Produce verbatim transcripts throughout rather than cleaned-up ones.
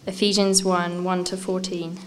Ephesians one, one to fourteen.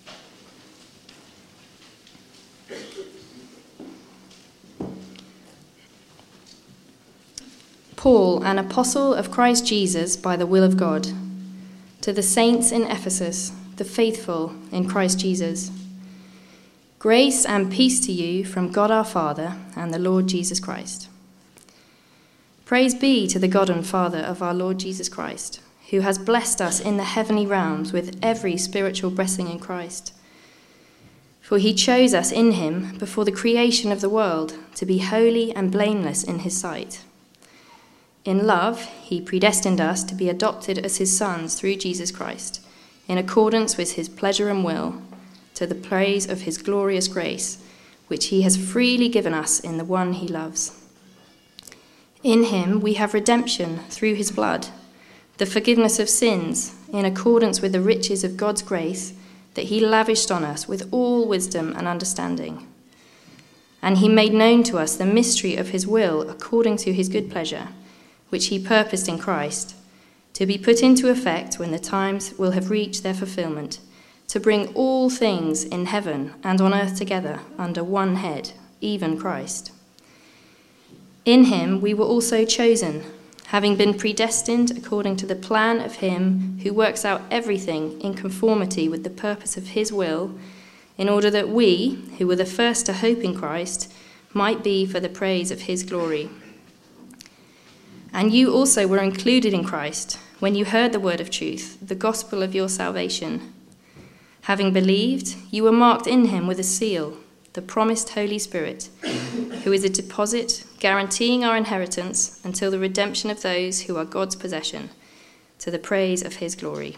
Paul, an apostle of Christ Jesus by the will of God, to the saints in Ephesus, the faithful in Christ Jesus. Grace and peace to you from God our Father and the Lord Jesus Christ. Praise be to the God and Father of our Lord Jesus Christ, who has blessed us in the heavenly realms with every spiritual blessing in Christ. For he chose us in him before the creation of the world to be holy and blameless in his sight. In love, he predestined us to be adopted as his sons through Jesus Christ, in accordance with his pleasure and will, to the praise of his glorious grace, which he has freely given us in the one he loves. In him we have redemption through his blood, the forgiveness of sins, in accordance with the riches of God's grace that he lavished on us with all wisdom and understanding. And he made known to us the mystery of his will according to his good pleasure, which he purposed in Christ, to be put into effect when the times will have reached their fulfillment, to bring all things in heaven and on earth together under one head, even Christ. In him we were also chosen, having been predestined according to the plan of him who works out everything in conformity with the purpose of his will, in order that we, who were the first to hope in Christ, might be for the praise of his glory. And you also were included in Christ when you heard the word of truth, the gospel of your salvation. Having believed, you were marked in him with a seal, the promised Holy Spirit, who is a deposit guaranteeing our inheritance until the redemption of those who are God's possession, to the praise of his glory.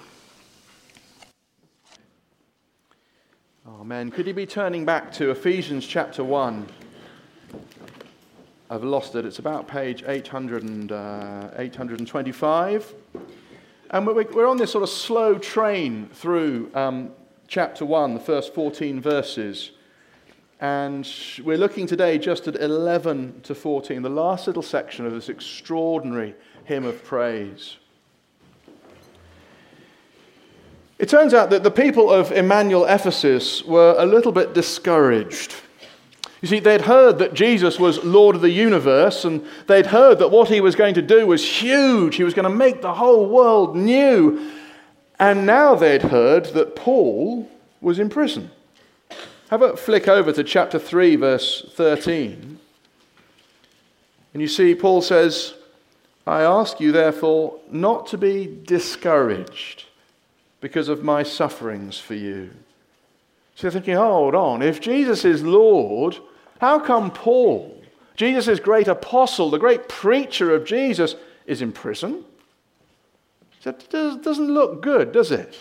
Amen. Could you be turning back to Ephesians chapter one? I've lost it. It's about page eight hundred and, uh, eight hundred twenty-five. And we're, we're on this sort of slow train through um, chapter one, the first fourteen verses. And we're looking today just at eleven to fourteen, the last little section of this extraordinary hymn of praise. It turns out that the people of Emmanuel Ephesus were a little bit discouraged. You see, they'd heard that Jesus was Lord of the universe, and they'd heard that what he was going to do was huge. He was going to make the whole world new. And now they'd heard that Paul was in prison. Have a flick over to chapter three, verse thirteen. And you see, Paul says, I ask you, therefore, not to be discouraged because of my sufferings for you. So you're thinking, hold on, if Jesus is Lord, how come Paul, Jesus' great apostle, the great preacher of Jesus, is in prison? That doesn't look good, does it?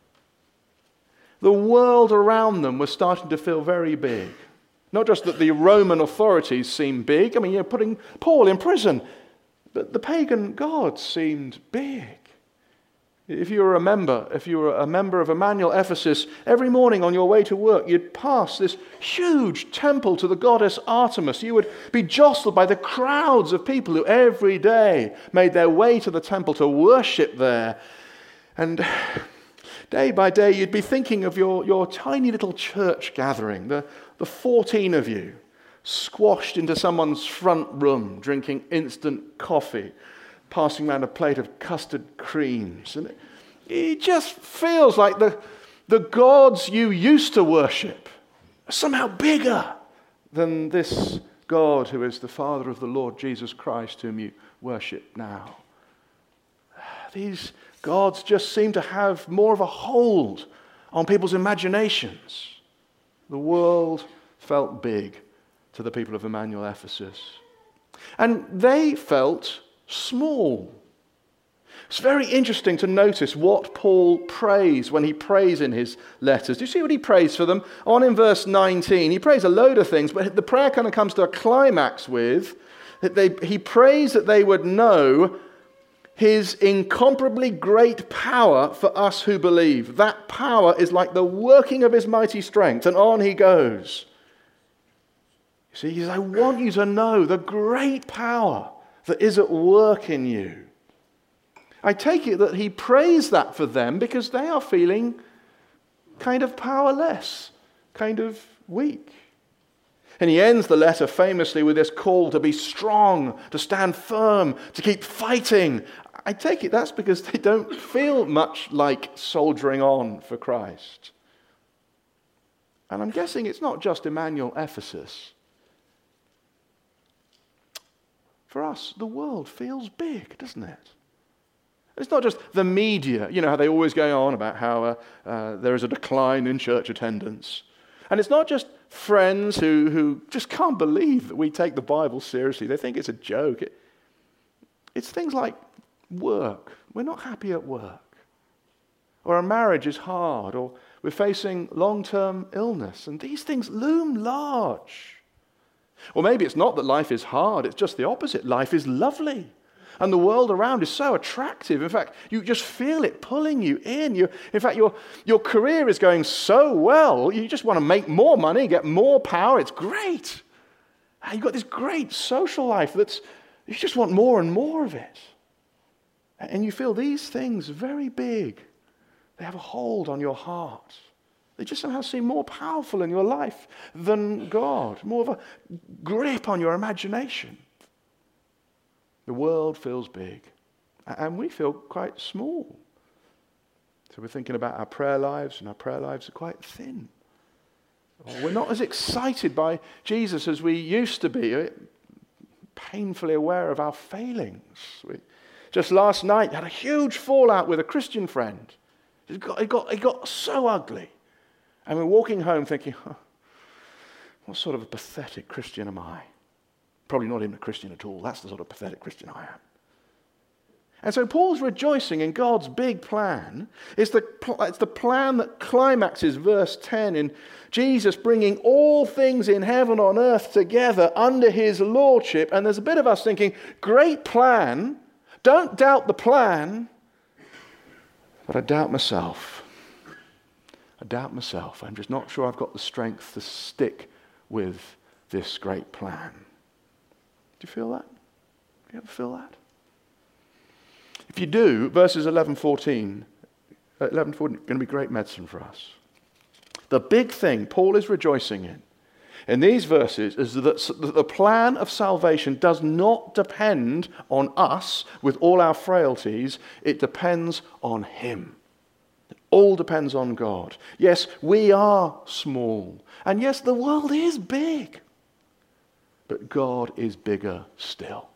The world around them was starting to feel very big. Not just that the Roman authorities seemed big. I mean, you're putting Paul in prison. But the pagan gods seemed big. If you were a member, if you were a member of Emmanuel Ephesus, every morning on your way to work, you'd pass this huge temple to the goddess Artemis. You would be jostled by the crowds of people who every day made their way to the temple to worship there. And day by day, you'd be thinking of your, your tiny little church gathering, the, the fourteen of you, squashed into someone's front room, drinking instant coffee, passing around a plate of custard creams. And it, it just feels like the, the gods you used to worship are somehow bigger than this God who is the Father of the Lord Jesus Christ, whom you worship now. These gods just seem to have more of a hold on people's imaginations. The world felt big to the people of Emmanuel Ephesus. And they felt small. It's very interesting to notice what Paul prays when he prays in his letters. Do you see what he prays for them? On in verse nineteen, he prays a load of things, but the prayer kind of comes to a climax with that they, he prays that they would know his incomparably great power for us who believe. That power is like the working of his mighty strength, and on he goes. You see, he says, I want you to know the great power that is at work in you. I take it that he prays that for them because they are feeling kind of powerless, kind of weak. And he ends the letter famously with this call to be strong, to stand firm, to keep fighting. I take it that's because they don't feel much like soldiering on for Christ. And I'm guessing it's not just Emmanuel Ephesus. For us, the world feels big, doesn't it? It's not just the media, you know, how they always go on about how uh, uh, there is a decline in church attendance. And it's not just friends who, who just can't believe that we take the Bible seriously. They think it's a joke. It, it's things like work. We're not happy at work. Or our marriage is hard. Or we're facing long-term illness. And these things loom large. Or maybe it's not that life is hard. It's just the opposite. Life is lovely. And the world around is so attractive. In fact, you just feel it pulling you in. You, in fact, your, your career is going so well, you just want to make more money, get more power. It's great. And you've got this great social life that's, you just want more and more of it. And you feel these things very big. They have a hold on your heart. They just somehow seem more powerful in your life than God, more of a grip on your imagination. The world feels big, and we feel quite small. So we're thinking about our prayer lives, and our prayer lives are quite thin. Or we're not as excited by Jesus as we used to be, painfully aware of our failings. We, just last night, had a huge fallout with a Christian friend. It got, it got, it got so ugly. And we're walking home thinking, huh, what sort of a pathetic Christian am I? Probably not even a Christian at all. That's the sort of pathetic Christian I am. And so Paul's rejoicing in God's big plan. It's the, it's the plan that climaxes verse ten in Jesus bringing all things in heaven and on earth together under his lordship. And there's a bit of us thinking, great plan. Don't doubt the plan. But I doubt myself. I doubt myself. I'm just not sure I've got the strength to stick with this great plan. Do you feel that? Do you ever feel that? If you do, verses eleven, fourteen, eleven, fourteen are going to be great medicine for us. The big thing Paul is rejoicing in, in these verses, is that the plan of salvation does not depend on us with all our frailties. It depends on him. It all depends on God. Yes, we are small. And yes, the world is big. But God is bigger still.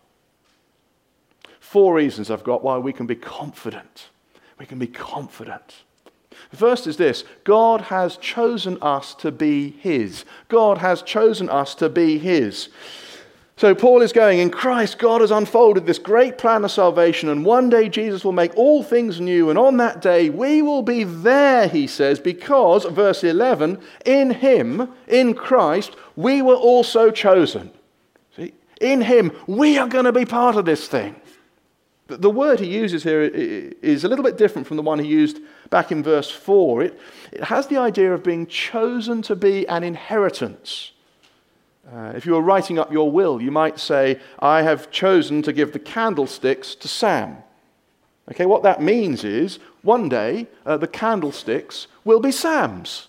Four reasons I've got why we can be confident. We can be confident. The first is this: God has chosen us to be his. God has chosen us to be his. So Paul is going, in Christ, God has unfolded this great plan of salvation, and one day Jesus will make all things new, and on that day we will be there, he says, because, verse eleven, in him, in Christ, we were also chosen. See, in him, we are going to be part of this thing. The word he uses here is a little bit different from the one he used back in verse four. It, it has the idea of being chosen to be an inheritance. Uh, if you were writing up your will, you might say, I have chosen to give the candlesticks to Sam. Okay, what that means is, one day, uh, the candlesticks will be Sam's.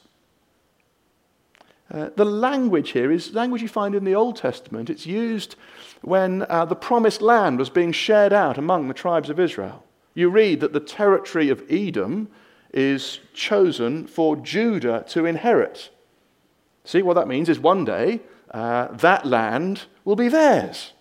Uh, the language here is language you find in the Old Testament. It's used when uh, the promised land was being shared out among the tribes of Israel. You read that the territory of Edom is chosen for Judah to inherit. See, what that means is one day, uh, that land will be theirs.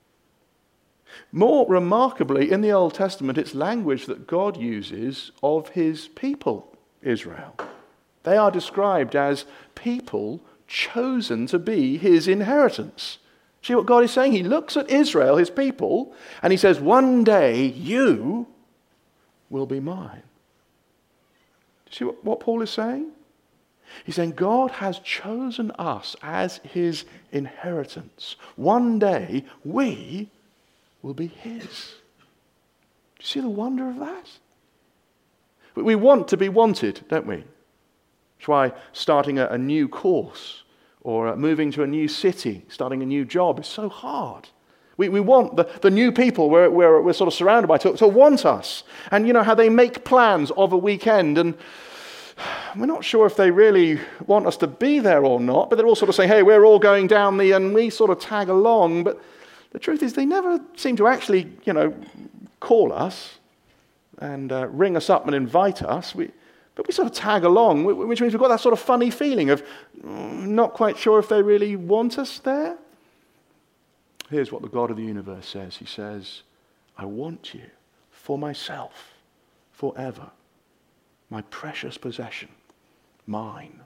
More remarkably, in the Old Testament, it's language that God uses of his people, Israel. They are described as people chosen to be his inheritance. See what God is saying? He looks at Israel, his people, and he says, one day you will be mine. Do you see what, what Paul is saying? He's saying God has chosen us as his inheritance. One day we will be his. Do you see the wonder of that? We want to be wanted, don't we? That's why starting a, a new course or moving to a new city, starting a new job is so hard. We, we want the, the new people we're, we're, we're sort of surrounded by to, to want us. And you know how they make plans of a weekend, and we're not sure if they really want us to be there or not, but they're all sort of saying, hey, we're all going down the, and we sort of tag along. But the truth is they never seem to actually, you know, call us and uh, ring us up and invite us. We, but we sort of tag along, which means we've got that sort of funny feeling of mm, not quite sure if they really want us there. Here's what the God of the universe says. He says, I want you for myself forever. My precious possession, mine.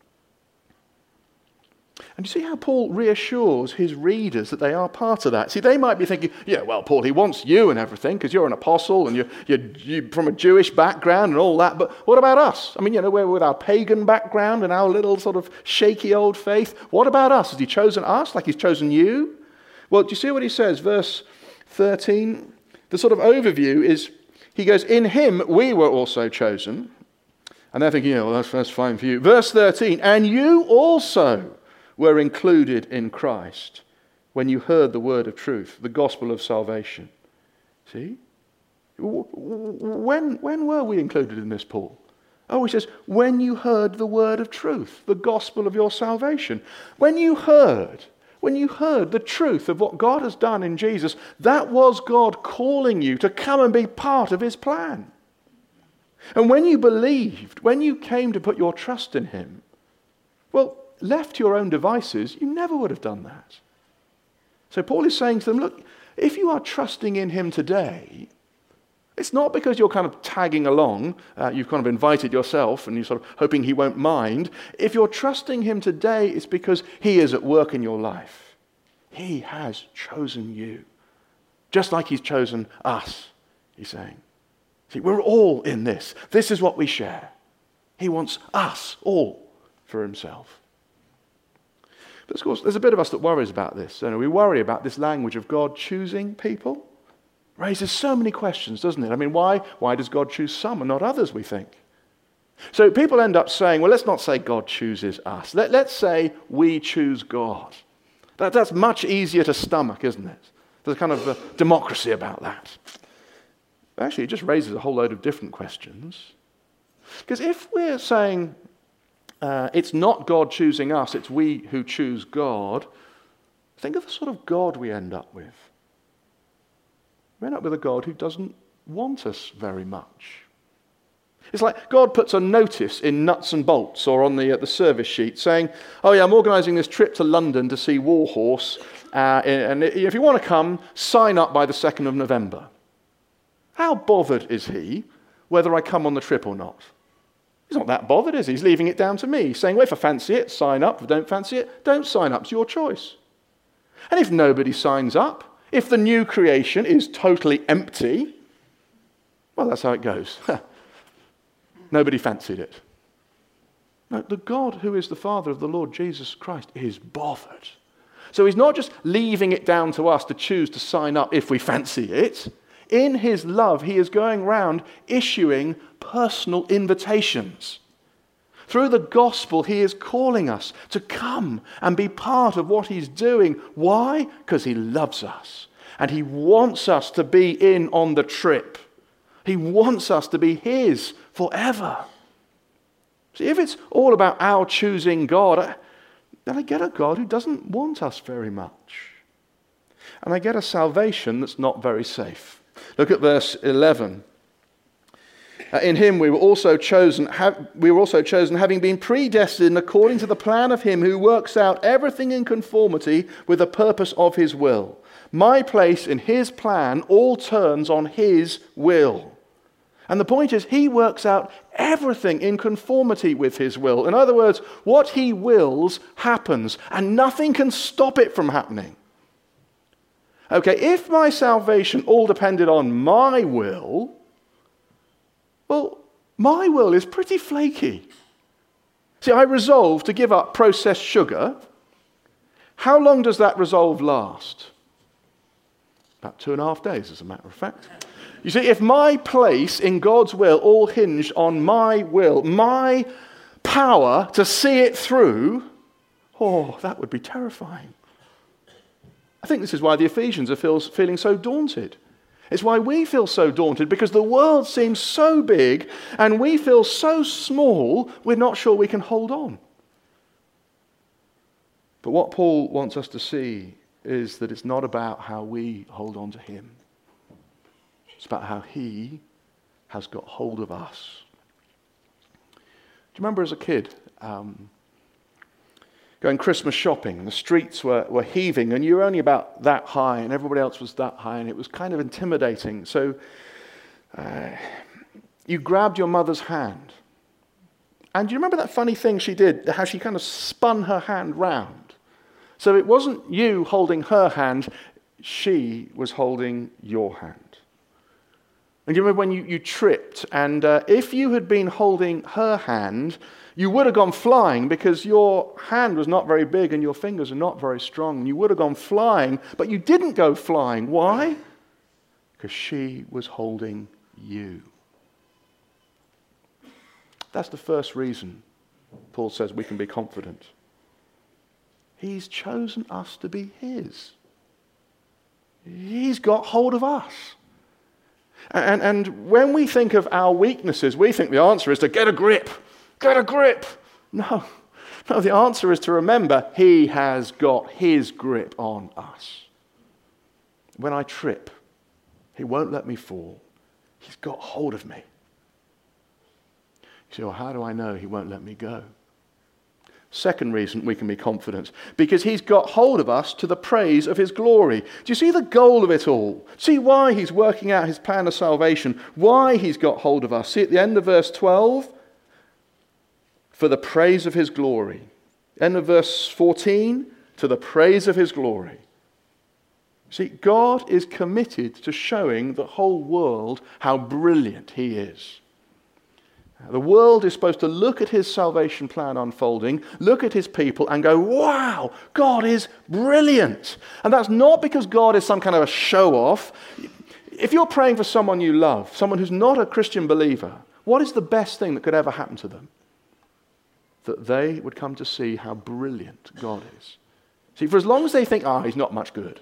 And you see how Paul reassures his readers that they are part of that. See, they might be thinking, yeah, well, Paul, he wants you and everything because you're an apostle and you're, you're, you're from a Jewish background and all that. But what about us? I mean, you know, we're with our pagan background and our little sort of shaky old faith. What about us? Has he chosen us like he's chosen you? Well, do you see what he says? Verse thirteen, the sort of overview is, he goes, in him we were also chosen. And they're thinking, yeah, well, that's, that's fine for you. Verse thirteen, and you also were included in Christ when you heard the word of truth, the gospel of salvation. See? When, when were we included in this, Paul? Oh, he says, when you heard the word of truth, the gospel of your salvation. When you heard... When you heard the truth of what God has done in Jesus, that was God calling you to come and be part of his plan. And when you believed, when you came to put your trust in him, well, left to your own devices, you never would have done that. So Paul is saying to them, look, if you are trusting in him today, it's not because you're kind of tagging along, uh, you've kind of invited yourself and you're sort of hoping he won't mind. If you're trusting him today, it's because he is at work in your life. He has chosen you, just like he's chosen us, he's saying. See, we're all in this. This is what we share. He wants us all for himself. But of course, there's a bit of us that worries about this. You know, we worry about this language of God choosing people. Raises so many questions, doesn't it? I mean, why? Why does God choose some and not others, we think? So people end up saying, well, let's not say God chooses us. Let, let's say we choose God. That, that's much easier to stomach, isn't it? There's kind of a democracy about that. Actually, it just raises a whole load of different questions. Because if we're saying uh, it's not God choosing us, it's we who choose God, think of the sort of God we end up with. We end up with a God who doesn't want us very much. It's like God puts a notice in nuts and bolts or on the, uh, the service sheet saying, oh yeah, I'm organising this trip to London to see Warhorse, uh, and if you want to come, sign up by the second of November. How bothered is he whether I come on the trip or not? He's not that bothered, is he? He's leaving it down to me, saying, well, if I fancy it, sign up. If I don't fancy it, don't sign up. It's your choice. And if nobody signs up, if the new creation is totally empty, well, that's how it goes. Nobody fancied it. No, the God who is the Father of the Lord Jesus Christ is bothered. So he's not just leaving it down to us to choose to sign up if we fancy it. In his love, he is going round issuing personal invitations. Through the gospel, he is calling us to come and be part of what he's doing. Why? Because he loves us. And he wants us to be in on the trip. He wants us to be his forever. See, if it's all about our choosing God, then I get a God who doesn't want us very much. And I get a salvation that's not very safe. Look at verse eleven. Uh, in him we were also chosen, ha- we were also chosen, having been predestined according to the plan of him who works out everything in conformity with the purpose of his will. My place in his plan all turns on his will. And the point is, he works out everything in conformity with his will. In other words, what he wills happens, and nothing can stop it from happening. Okay, if my salvation all depended on my will, well, my will is pretty flaky. See, I resolve to give up processed sugar. How long does that resolve last? About two and a half days, as a matter of fact. You see, if my place in God's will all hinged on my will, my power to see it through, oh, that would be terrifying. think this is why the Ephesians are feel, feeling so daunted. It's why we feel so daunted, because the world seems so big and we feel so small, we're not sure we can hold on. But what Paul wants us to see is that it's not about how we hold on to him. It's about how he has got hold of us. Do you remember as a kid, um, going Christmas shopping, the streets were, were heaving and you were only about that high and everybody else was that high, and it was kind of intimidating. So uh, you grabbed your mother's hand. And do you remember that funny thing she did, how she kind of spun her hand round? So it wasn't you holding her hand, she was holding your hand. And do you remember when you, you tripped, and uh, if you had been holding her hand, you would have gone flying, because your hand was not very big and your fingers are not very strong. You would have gone flying, but you didn't go flying. Why? Because she was holding you. That's the first reason Paul says we can be confident. He's chosen us to be his. He's got hold of us. And, and when we think of our weaknesses, we think the answer is to get a grip. Get a grip. No. No, the answer is to remember he has got his grip on us. When I trip, he won't let me fall. He's got hold of me. You say, well, how do I know he won't let me go? Second reason we can be confident, because he's got hold of us to the praise of his glory. Do you see the goal of it all? See why he's working out his plan of salvation, why he's got hold of us. See at the end of verse twelve, for the praise of his glory. End of verse fourteen, to the praise of his glory. See, God is committed to showing the whole world how brilliant he is. The world is supposed to look at his salvation plan unfolding, look at his people and go, wow, God is brilliant. And that's not because God is some kind of a show-off. If you're praying for someone you love, someone who's not a Christian believer, what is the best thing that could ever happen to them? That they would come to see how brilliant God is. See, for as long as they think, ah, oh, he's not much good,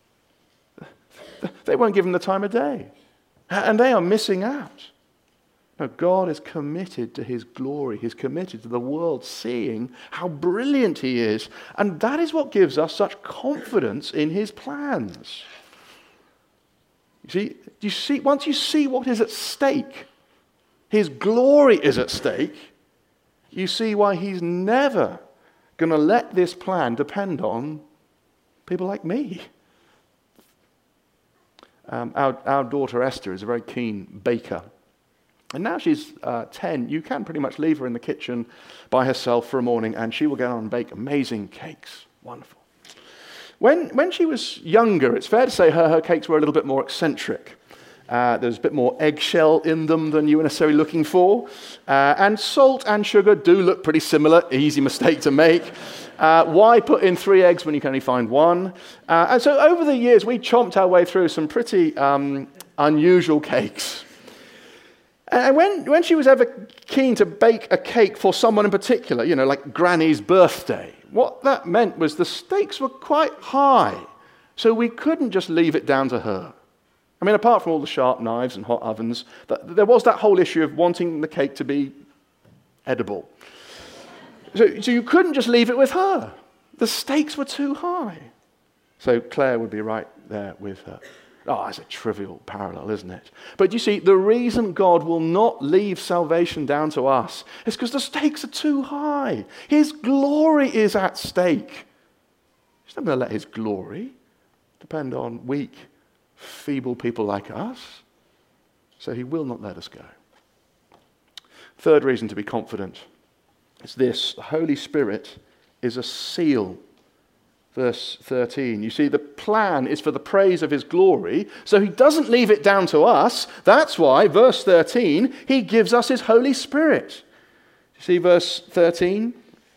they won't give him the time of day. And they are missing out. No, God is committed to his glory. He's committed to the world seeing how brilliant he is. And that is what gives us such confidence in his plans. You see, you see, once you see what is at stake, his glory is at stake, you see why he's never going to let this plan depend on people like me. Um, our, our daughter Esther is a very keen baker. And now she's uh, ten, you can pretty much leave her in the kitchen by herself for a morning and she will go on and bake amazing cakes. Wonderful. When, when she was younger, it's fair to say her, her cakes were a little bit more eccentric. Uh, there's a bit more eggshell in them than you were necessarily looking for. Uh, and salt and sugar do look pretty similar. Easy mistake to make. Uh, why put in three eggs when you can only find one? Uh, and so over the years, we chomped our way through some pretty um, unusual cakes. And when, when she was ever keen to bake a cake for someone in particular, you know, like Granny's birthday, what that meant was the stakes were quite high. So we couldn't just leave it down to her. I mean, apart from all the sharp knives and hot ovens, there was that whole issue of wanting the cake to be edible. So, so you couldn't just leave it with her. The stakes were too high. So Claire would be right there with her. Oh, that's a trivial parallel, isn't it? But you see, the reason God will not leave salvation down to us is because the stakes are too high. His glory is at stake. He's not going to let his glory depend on weak, feeble people like us. So he will not let us go. Third reason to be confident is this: the Holy Spirit is a seal. Verse thirteen, you see, the plan is for the praise of his glory, so he doesn't leave it down to us. That's why, verse thirteen, he gives us his Holy Spirit. You see verse thirteen?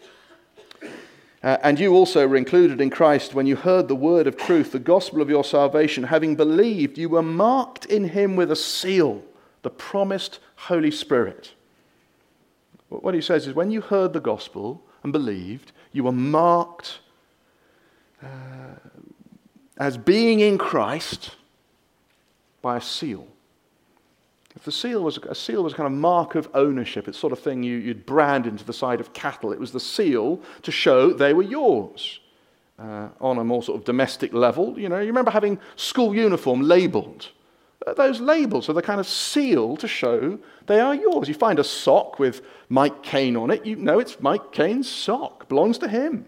Uh, and you also were included in Christ when you heard the word of truth, the gospel of your salvation. Having believed, you were marked in him with a seal, the promised Holy Spirit. What he says is, when you heard the gospel and believed, you were marked Uh, as being in Christ by a seal. If the seal was a seal was a kind of mark of ownership, it's sort of thing you, you'd brand into the side of cattle. It was the seal to show they were yours. Uh, on a more sort of domestic level, you know, you remember having school uniform labelled. Uh, those labels are the kind of seal to show they are yours. You find a sock with Mike Cain on it, you know it's Mike Cain's sock, belongs to him.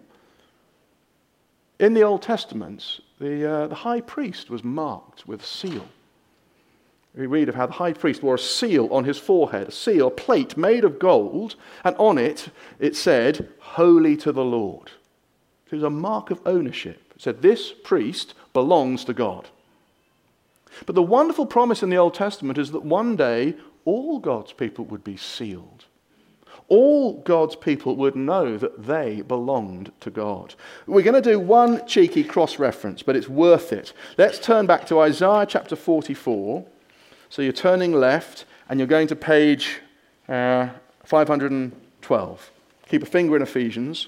In the Old Testament, the, uh, the high priest was marked with a seal. We read of how the high priest wore a seal on his forehead, a seal, a plate made of gold, and on it, it said, "Holy to the Lord." It was a mark of ownership. It said, this priest belongs to God. But the wonderful promise in the Old Testament is that one day all God's people would be sealed. All God's people would know that they belonged to God. We're going to do one cheeky cross-reference, but it's worth it. Let's turn back to Isaiah chapter forty-four. So you're turning left, and you're going to page uh, five hundred twelve. Keep a finger in Ephesians.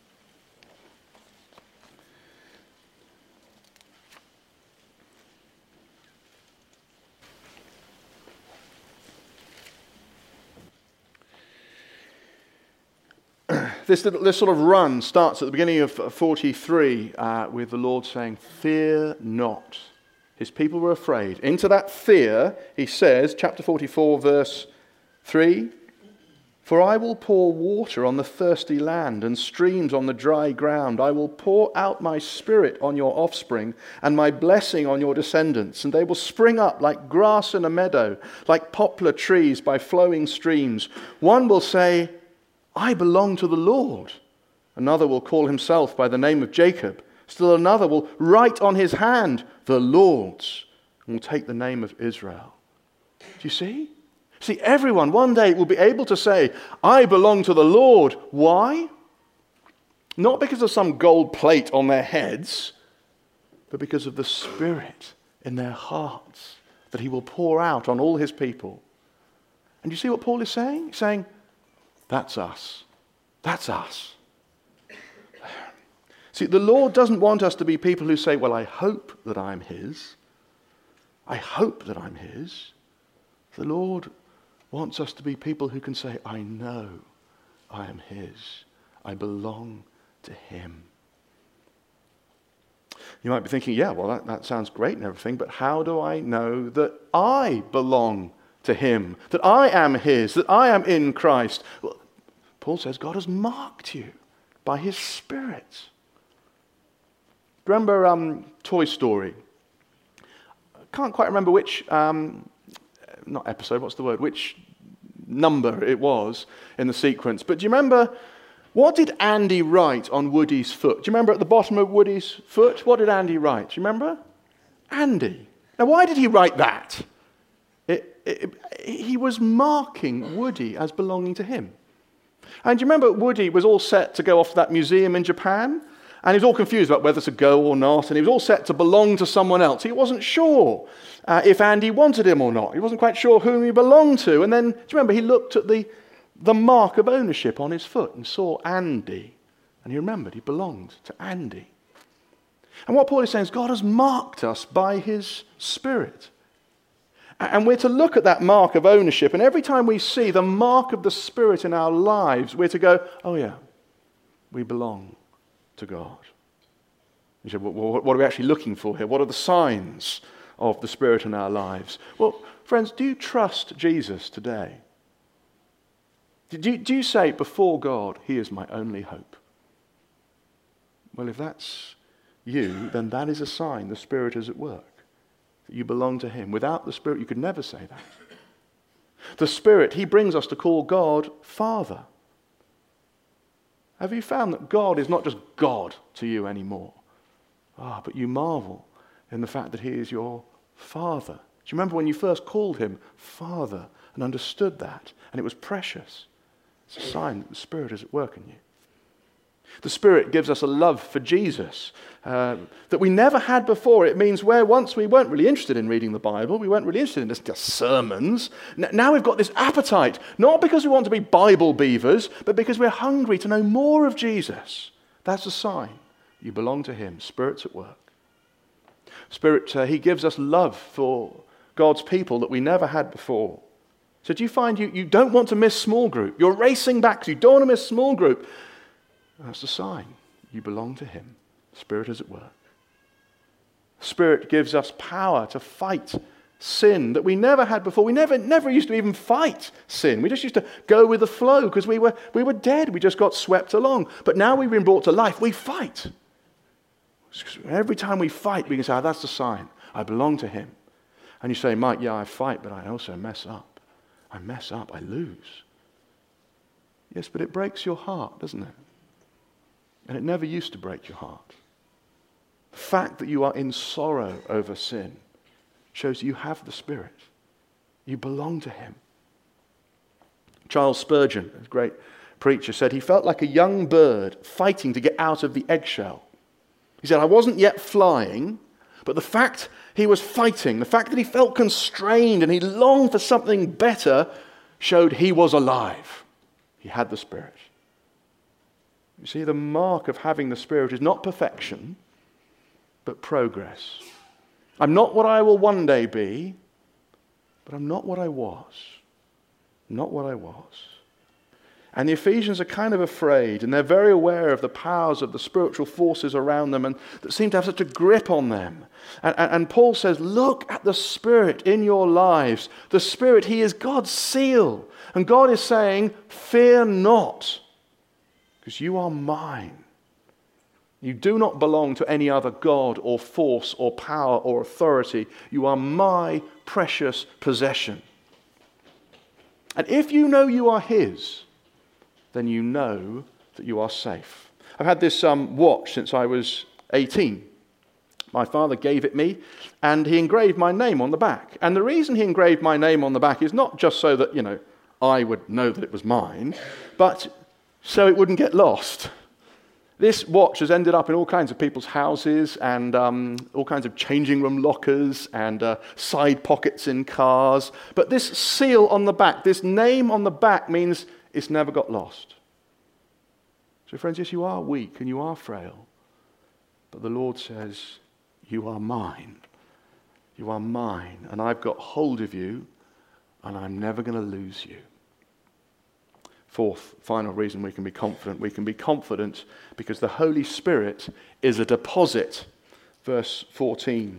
This, this sort of run starts at the beginning of forty-three uh, with the Lord saying, "Fear not." His people were afraid. Into that fear, he says, chapter forty-four, verse three, "For I will pour water on the thirsty land and streams on the dry ground. I will pour out my spirit on your offspring and my blessing on your descendants, and they will spring up like grass in a meadow, like poplar trees by flowing streams. One will say, 'I belong to the Lord.' Another will call himself by the name of Jacob. Still another will write on his hand, 'The Lord's,' and will take the name of Israel." Do you see? See, everyone one day will be able to say, "I belong to the Lord." Why? Not because of some gold plate on their heads, but because of the Spirit in their hearts that he will pour out on all his people. And you see what Paul is saying? He's saying, that's us. That's us. See, the Lord doesn't want us to be people who say, "Well, I hope that I'm his. I hope that I'm his." The Lord wants us to be people who can say, "I know I am his. I belong to him." You might be thinking, yeah, well, that, that sounds great and everything, but how do I know that I belong to him, that I am his, that I am in Christ? Well, Paul says God has marked you by his Spirit. Remember um, Toy Story? I can't quite remember which, um, not episode, what's the word, which number it was in the sequence. But do you remember, what did Andy write on Woody's foot? Do you remember at the bottom of Woody's foot? What did Andy write? Do you remember? Andy. Now, why did he write that? It, it, it, he was marking Woody as belonging to him. And do you remember Woody was all set to go off to that museum in Japan? And he was all confused about whether to go or not. And he was all set to belong to someone else. He wasn't sure uh, if Andy wanted him or not. He wasn't quite sure whom he belonged to. And then, do you remember, he looked at the, the mark of ownership on his foot and saw Andy. And he remembered he belonged to Andy. And what Paul is saying is God has marked us by his Spirit. And we're to look at that mark of ownership. And every time we see the mark of the Spirit in our lives, we're to go, "Oh yeah, we belong to God." You say, well, what are we actually looking for here? What are the signs of the Spirit in our lives? Well, friends, do you trust Jesus today? Do you, do you say, before God, he is my only hope? Well, if that's you, then that is a sign the Spirit is at work. That you belong to him. Without the Spirit, you could never say that. The Spirit, he brings us to call God Father. Have you found that God is not just God to you anymore? Ah, oh, but you marvel in the fact that he is your Father. Do you remember when you first called him Father and understood that? And it was precious. It's a sign that the Spirit is at work in you. The Spirit gives us a love for Jesus uh, that we never had before. It means where once we weren't really interested in reading the Bible, we weren't really interested in listening to sermons. Now we've got this appetite, not because we want to be Bible beavers, but because we're hungry to know more of Jesus. That's a sign you belong to him. Spirit's at work. Spirit, uh, he gives us love for God's people that we never had before. So do you find you, you don't want to miss small group? You're racing back, so you don't want to miss small group. That's a sign. You belong to him. Spirit is at work. Spirit gives us power to fight sin that we never had before. We never never used to even fight sin. We just used to go with the flow because we were, we were dead. We just got swept along. But now we've been brought to life. We fight. Every time we fight, we can say, oh, that's the sign. I belong to him. And you say, Mike, yeah, I fight, but I also mess up. I mess up. I lose. Yes, but it breaks your heart, doesn't it? And it never used to break your heart. The fact that you are in sorrow over sin shows you have the Spirit. You belong to him. Charles Spurgeon, a great preacher, said he felt like a young bird fighting to get out of the eggshell. He said, I wasn't yet flying, but the fact he was fighting, the fact that he felt constrained and he longed for something better showed he was alive. He had the Spirit. You see, the mark of having the Spirit is not perfection, but progress. I'm not what I will one day be, but I'm not what I was. Not what I was. And the Ephesians are kind of afraid, and they're very aware of the powers of the spiritual forces around them and that seem to have such a grip on them. And, and, and Paul says, look at the Spirit in your lives. The Spirit, he is God's seal. And God is saying, fear not, because you are mine. You do not belong to any other god or force or power or authority. You are my precious possession. And if you know you are his, then you know that you are safe. I've had this um, watch since I was eighteen. My father gave it me, and he engraved my name on the back. And the reason he engraved my name on the back is not just so that, you know, I would know that it was mine, but so it wouldn't get lost. This watch has ended up in all kinds of people's houses and um, all kinds of changing room lockers and uh, side pockets in cars. But this seal on the back, this name on the back means it's never got lost. So friends, yes, you are weak and you are frail. But the Lord says, you are mine. You are mine. And I've got hold of you and I'm never going to lose you. Fourth, final reason we can be confident. We can be confident because the Holy Spirit is a deposit. Verse fourteen.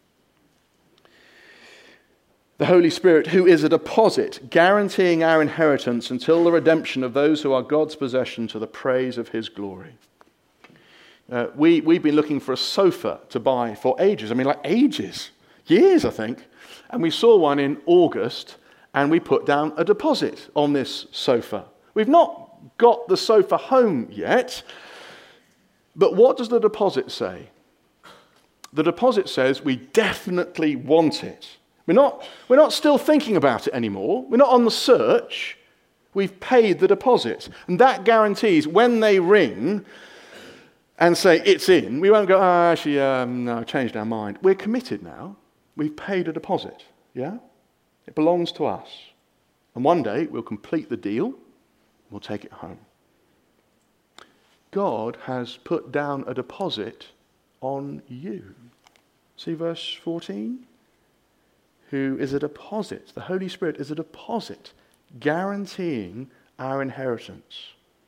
The Holy Spirit, who is a deposit, guaranteeing our inheritance until the redemption of those who are God's possession to the praise of his glory. Uh, we, we've been looking for a sofa to buy for ages. I mean, like ages. Years, I think. And we saw one in August, and we put down a deposit on this sofa. We've not got the sofa home yet, but what does the deposit say? The deposit says we definitely want it. We're not, we're not still thinking about it anymore. We're not on the search. We've paid the deposit. And that guarantees when they ring and say it's in, we won't go, oh, actually, um, no, I've changed our mind. We're committed now. We've paid a deposit. Yeah? It belongs to us. And one day we'll complete the deal. We'll take it home. God has put down a deposit on you. See verse fourteen? Who is a deposit. The Holy Spirit is a deposit guaranteeing our inheritance.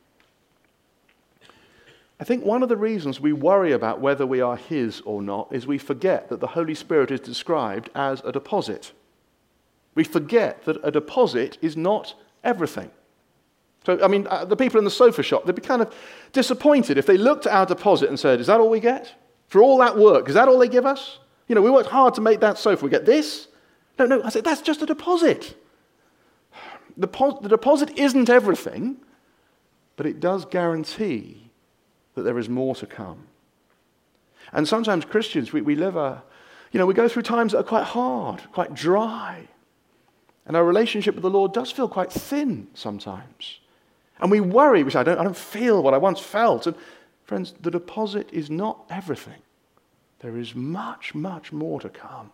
I think one of the reasons we worry about whether we are his or not is we forget that the Holy Spirit is described as a deposit. We forget that a deposit is not everything. So, I mean, uh, the people in the sofa shop, they'd be kind of disappointed if they looked at our deposit and said, is that all we get? For all that work, is that all they give us? You know, we worked hard to make that sofa. We get this? No, no, I said, that's just a deposit. The, po- the deposit isn't everything, but it does guarantee that there is more to come. And sometimes Christians, we, we live a, you know, we go through times that are quite hard, quite dry. And our relationship with the Lord does feel quite thin sometimes. And we worry, we say, I don't, I don't feel what I once felt. And friends, the deposit is not everything. There is much, much more to come.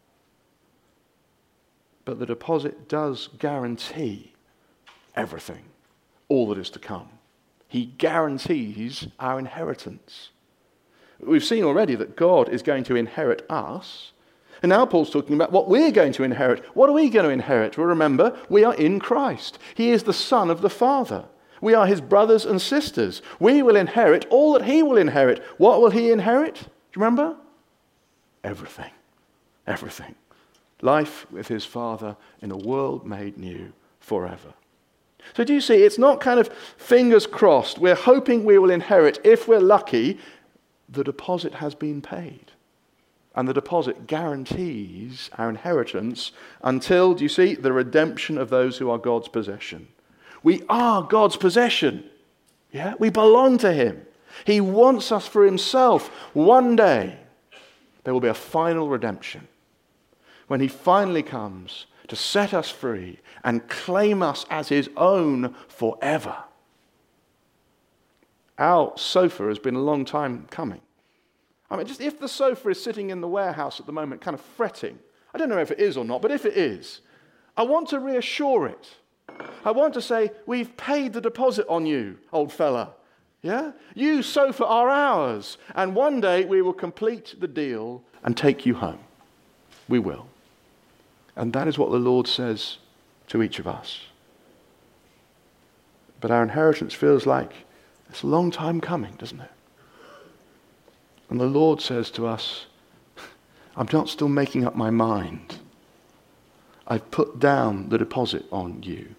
But the deposit does guarantee everything, all that is to come. He guarantees our inheritance. We've seen already that God is going to inherit us. And now Paul's talking about what we're going to inherit. What are we going to inherit? Well, remember, we are in Christ. He is the Son of the Father. We are his brothers and sisters. We will inherit all that he will inherit. What will he inherit? Do you remember? Everything. Everything. Life with his Father in a world made new forever. So do you see, it's not kind of fingers crossed. We're hoping we will inherit. If we're lucky, the deposit has been paid. And the deposit guarantees our inheritance until, do you see, the redemption of those who are God's possession. We are God's possession. Yeah, we belong to him. He wants us for himself. One day, there will be a final redemption when he finally comes to set us free and claim us as his own forever. Our sofa has been a long time coming. I mean, just if the sofa is sitting in the warehouse at the moment kind of fretting, I don't know if it is or not, but if it is, I want to reassure it. I want to say, we've paid the deposit on you, old fella. Yeah? You sofa are ours. And one day we will complete the deal and take you home. We will. And that is what the Lord says to each of us. But our inheritance feels like it's a long time coming, doesn't it? And the Lord says to us, I'm not still making up my mind. I've put down the deposit on you.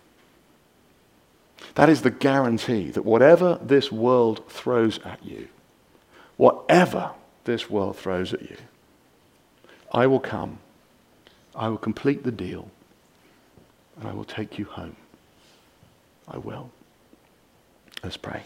That is the guarantee that whatever this world throws at you, whatever this world throws at you, I will come, I will complete the deal, and I will take you home. I will. Let's pray.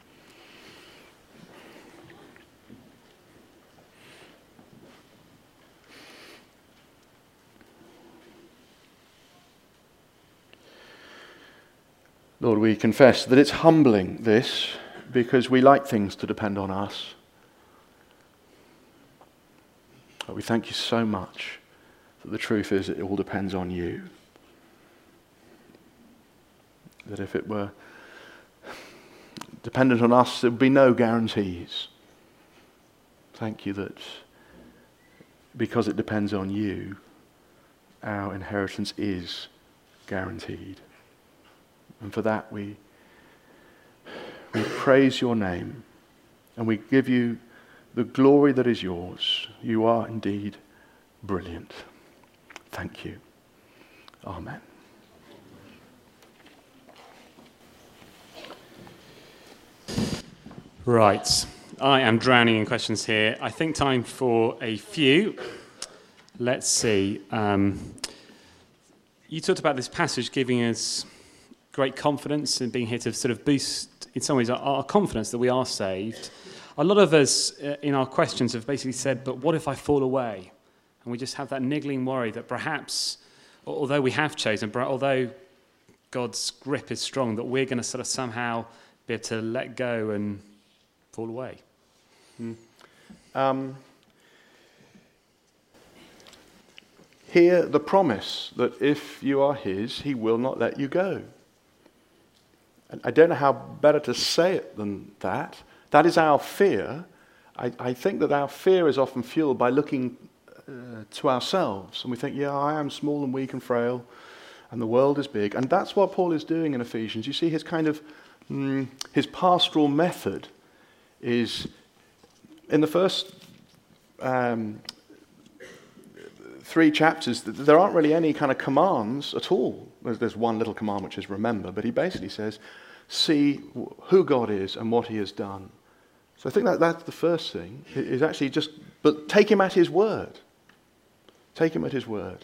Lord, we confess that it's humbling, this, because we like things to depend on us. But we thank you so much that the truth is it all depends on you. That if it were dependent on us, there would be no guarantees. Thank you that because it depends on you, our inheritance is guaranteed. And for that we, we praise your name and we give you the glory that is yours. You are indeed brilliant. Thank you. Amen. Right. I am drowning in questions here. I think time for a few. Let's see. Um, you talked about this passage giving us great confidence and being here to sort of boost, in some ways, our, our confidence that we are saved. A lot of us uh, in our questions have basically said, but what if I fall away? And we just have that niggling worry that perhaps, although we have chosen, although God's grip is strong, that we're going to sort of somehow be able to let go and fall away. Hmm. Um, hear the promise that if you are his, he will not let you go. And I don't know how better to say it than that. That is our fear. I, I think that our fear is often fueled by looking uh, to ourselves. And we think, yeah, I am small and weak and frail, and the world is big. And that's what Paul is doing in Ephesians. You see his kind of, mm, his pastoral method is, in the first um, three chapters, there aren't really any kind of commands at all. There's, there's one little command, which is remember, but he basically says, see who God is and what he has done. So I think that that's the first thing, is actually just, but take him at his word. Take him at his word.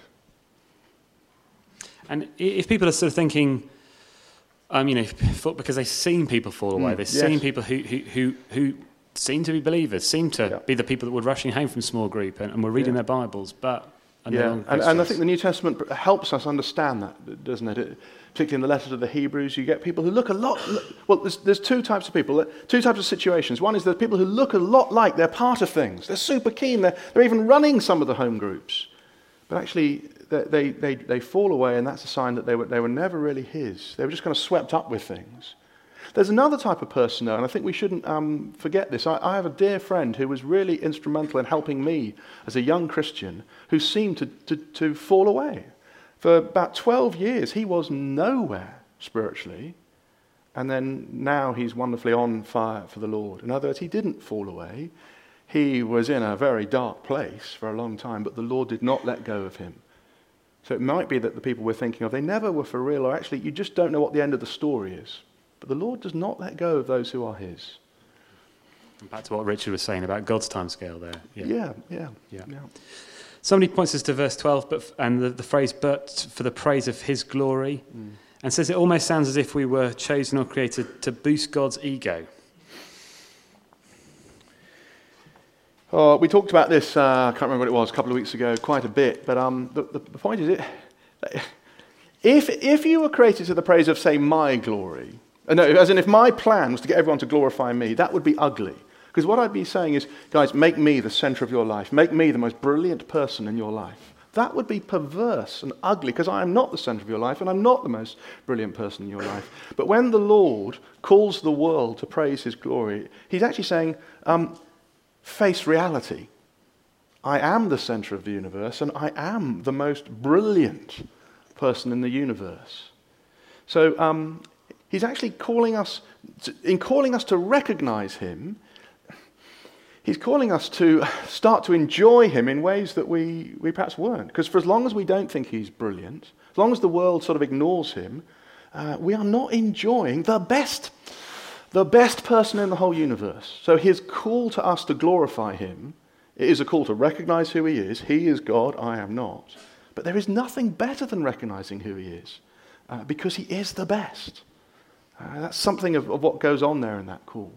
And if people are sort of thinking, um, you know, because they've seen people fall away, mm, they've yes. seen people who, who, who, who seem to be believers, seem to yeah. be the people that were rushing home from small group and, and were reading yeah. their Bibles, but are yeah. no longer and, and I think the New Testament helps us understand that, doesn't it? it particularly in the letter to the Hebrews, you get people who look a lot, well, there's, there's two types of people, two types of situations. One is the people who look a lot like they're part of things. They're super keen, they're, they're even running some of the home groups. But actually, they, they, they fall away, and that's a sign that they were, they were never really his. They were just kind of swept up with things. There's another type of person, though, and I think we shouldn't um, forget this. I, I have a dear friend who was really instrumental in helping me as a young Christian who seemed to, to, to fall away. For about twelve years, he was nowhere spiritually, and then now he's wonderfully on fire for the Lord. In other words, he didn't fall away. He was in a very dark place for a long time, but the Lord did not let go of him. So it might be that the people we're thinking of, they never were for real, or actually you just don't know what the end of the story is. But the Lord does not let go of those who are his. And back to what Richard was saying about God's timescale there. Yeah, yeah, yeah. yeah. yeah. Somebody points us to verse twelve, but and the, the phrase, but for the praise of his glory, mm. and says it almost sounds as if we were chosen or created to boost God's ego. Oh, we talked about this, uh, I can't remember what it was, a couple of weeks ago, quite a bit, but um, the, the, the point is, it, if, if you were created to the praise of, say, my glory, uh, no, as in if my plan was to get everyone to glorify me, that would be ugly. Because what I'd be saying is, guys, make me the center of your life, make me the most brilliant person in your life. That would be perverse and ugly, because I am not the center of your life, and I'm not the most brilliant person in your life. But when the Lord calls the world to praise his glory, he's actually saying, um, face reality. I am the center of the universe, and I am the most brilliant person in the universe. So um, he's actually calling us, to, in calling us to recognize him, he's calling us to start to enjoy him in ways that we, we perhaps weren't. Because for as long as we don't think he's brilliant, as long as the world sort of ignores him, uh, we are not enjoying the best The best person in the whole universe. So his call to us to glorify him, it is a call to recognize who he is. He is God, I am not. But there is nothing better than recognizing who he is, uh, because he is the best. Uh, that's something of, of what goes on there in that call.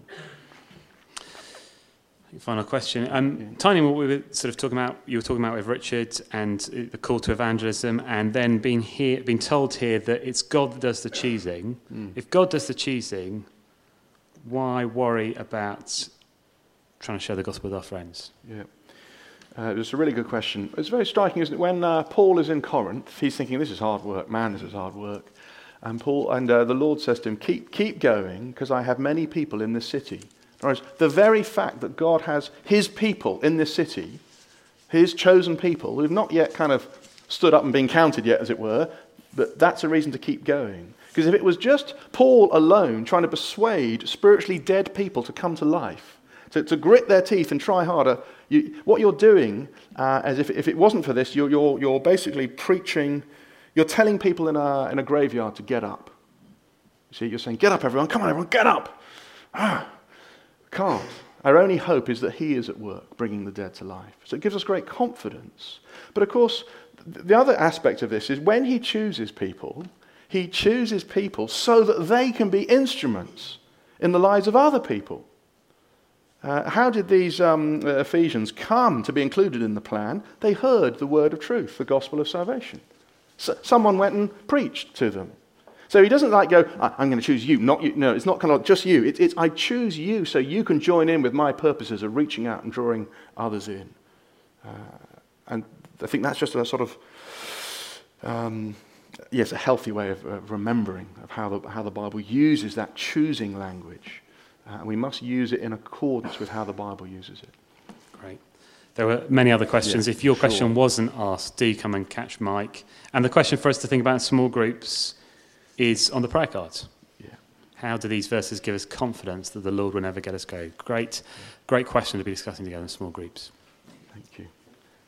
Final question. Um, yeah. Tying in what we were sort of talking about, you were talking about with Richard and the call to evangelism, and then being here, being told here that it's God that does the choosing. Mm. If God does the choosing, why worry about trying to share the gospel with our friends? Yeah, uh, it's a really good question. It's very striking, isn't it? When uh, Paul is in Corinth, he's thinking, this is hard work, man, this is hard work. And Paul and uh, the Lord says to him, keep keep going, because I have many people in this city. In other words, the very fact that God has his people in this city, his chosen people, who've not yet kind of stood up and been counted yet, as it were, but that's a reason to keep going. Because if it was just Paul alone trying to persuade spiritually dead people to come to life, to, to grit their teeth and try harder, you, what you're doing, uh, as if, if it wasn't for this, you're, you're, you're basically preaching, you're telling people in a, in a graveyard to get up. You see, you're saying, get up everyone, come on everyone, get up! Ah, can't. Our only hope is that he is at work, bringing the dead to life. So it gives us great confidence. But of course, the other aspect of this is when he chooses people, he chooses people so that they can be instruments in the lives of other people. Uh, how did these um, Ephesians come to be included in the plan? They heard the word of truth, the gospel of salvation. So someone went and preached to them. So he doesn't like go, I'm going to choose you, not you. No, it's not kind of just you. It, it's I choose you so you can join in with my purposes of reaching out and drawing others in. Uh, and I think that's just a sort of... Um, Yes, a healthy way of, of remembering of how the, how the Bible uses that choosing language. Uh, and we must use it in accordance with how the Bible uses it. Great. There were many other questions. Yeah, if your sure. question wasn't asked, do come and catch Mike. And the question for us to think about in small groups is on the prayer cards. Yeah. How do these verses give us confidence that the Lord will never get us go? Great, great question to be discussing together in small groups. Thank you.